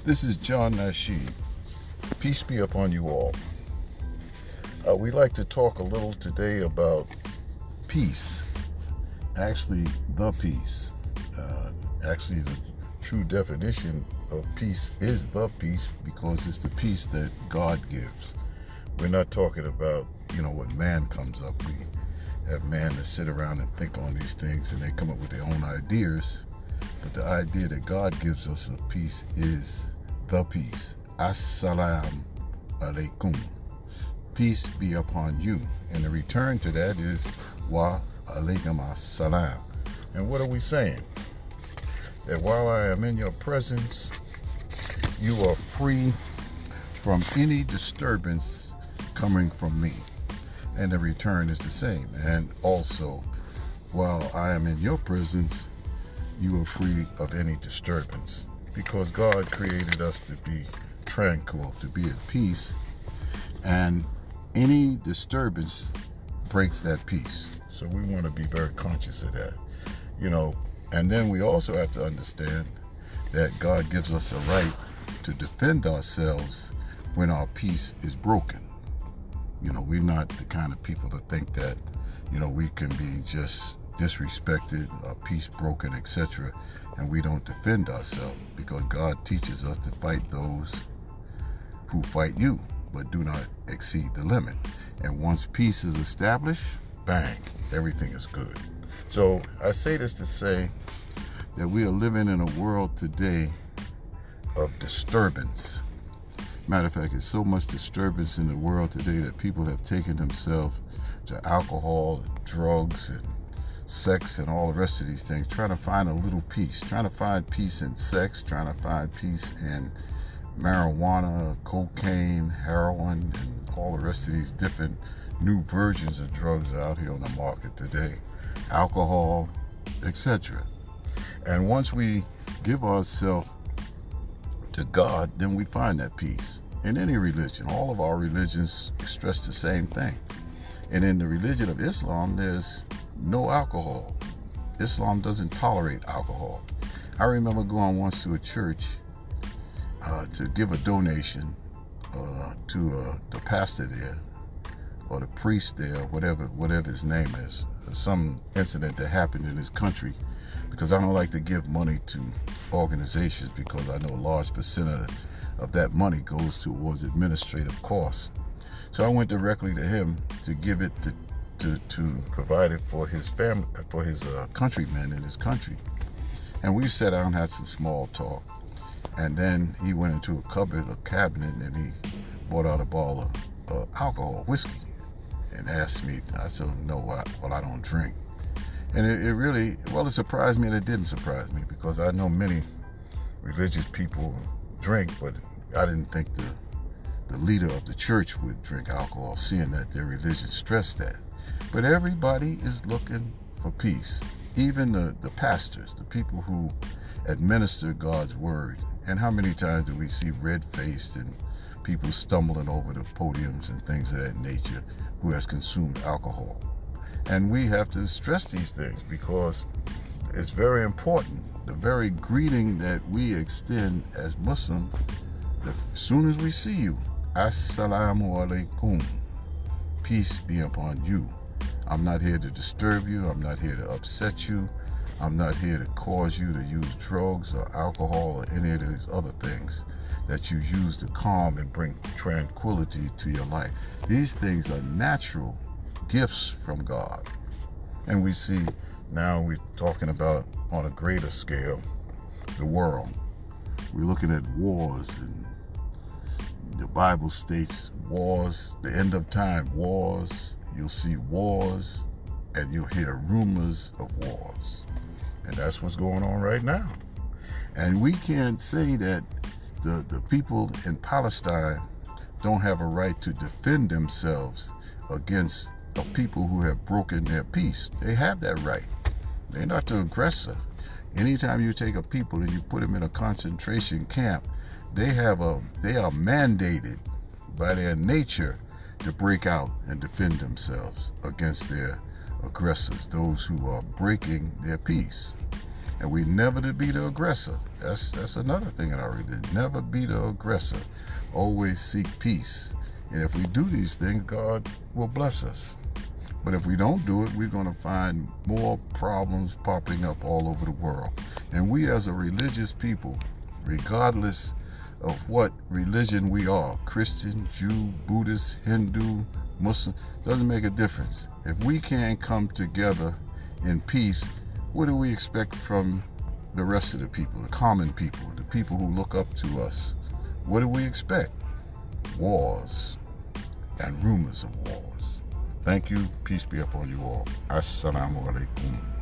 This is John Nasheed. Peace be upon you all. We'd like to talk a little today about peace. Actually, the peace. Actually, the true definition of peace is the peace because it's the peace that God gives. We're not talking about, what man comes up. We have man that sit around and think on these things and they come up with their own ideas. But the idea that God gives us of peace is the peace. Assalamu alaikum. Peace be upon you. And the return to that is wa alaikum assalam. And what are we saying? That while I am in your presence, you are free from any disturbance coming from me. And the return is the same. And also, while I am in your presence, you are free of any disturbance. Because God created us to be tranquil, to be at peace. And any disturbance breaks that peace. So we want to be very conscious of that. And then we also have to understand that God gives us a right to defend ourselves when our peace is broken. We're not the kind of people to think that, we can be just disrespected, our peace broken, etc., and we don't defend ourselves, because God teaches us to fight those who fight you, but do not exceed the limit. And once peace is established, bang, everything is good. So I say this to say that we are living in a world today of disturbance. Matter of fact, there's so much disturbance in the world today that people have taken themselves to alcohol and drugs and sex and all the rest of these things, trying to find a little peace, trying to find peace in sex, trying to find peace in marijuana, cocaine, heroin, and all the rest of these different new versions of drugs out here on the market today, alcohol, etc. And once we give ourselves to God, then we find that peace. In any religion, all of our religions stress the same thing. And in the religion of Islam, there's no alcohol. Islam doesn't tolerate alcohol. I remember going once to a church to give a donation to the pastor there, or the priest there, whatever his name is. Some incident that happened in his country, because I don't like to give money to organizations, because I know a large percent of that money goes towards administrative costs. So I went directly to him to give it to provide it for his family, for his countrymen in his country. And we sat down and had some small talk. And then he went into a cabinet, and he brought out a bottle of alcohol, whiskey, and asked me. I said, no, well, I don't drink. And it really, it surprised me, and it didn't surprise me, because I know many religious people drink, but I didn't think the leader of the church would drink alcohol, seeing that their religion stressed that. But everybody is looking for peace. Even the pastors, the people who administer God's word. And how many times do we see red-faced and people stumbling over the podiums and things of that nature who has consumed alcohol? And we have to stress these things, because it's very important. The very greeting that we extend as Muslims, as soon as we see you, Assalamu alaikum. Peace be upon you. I'm not here to disturb you. I'm not here to upset you. I'm not here to cause you to use drugs or alcohol or any of these other things that you use to calm and bring tranquility to your life. These things are natural gifts from God. And we see now, we're talking about on a greater scale, the world. We're looking at wars, and the Bible states wars, the end of time, wars. You'll see wars, and you'll hear rumors of wars. And that's what's going on right now. And we can't say that the people in Palestine don't have a right to defend themselves against the people who have broken their peace. They have that right. They're not the aggressor. Anytime you take a people and you put them in a concentration camp, they are mandated by their nature to break out and defend themselves against their aggressors, those who are breaking their peace. And we never to be the aggressor. That's another thing in our religion. Never be the aggressor. Always seek peace. And if we do these things, God will bless us. But if we don't do it, we're going to find more problems popping up all over the world. And we as a religious people, regardless of what religion we are, Christian, Jew, Buddhist, Hindu, Muslim, doesn't make a difference. If we can't come together in peace, what do we expect from the rest of the people, the common people, the people who look up to us? What do we expect? Wars and rumors of wars. Thank you. Peace be upon you all. Assalamu alaikum.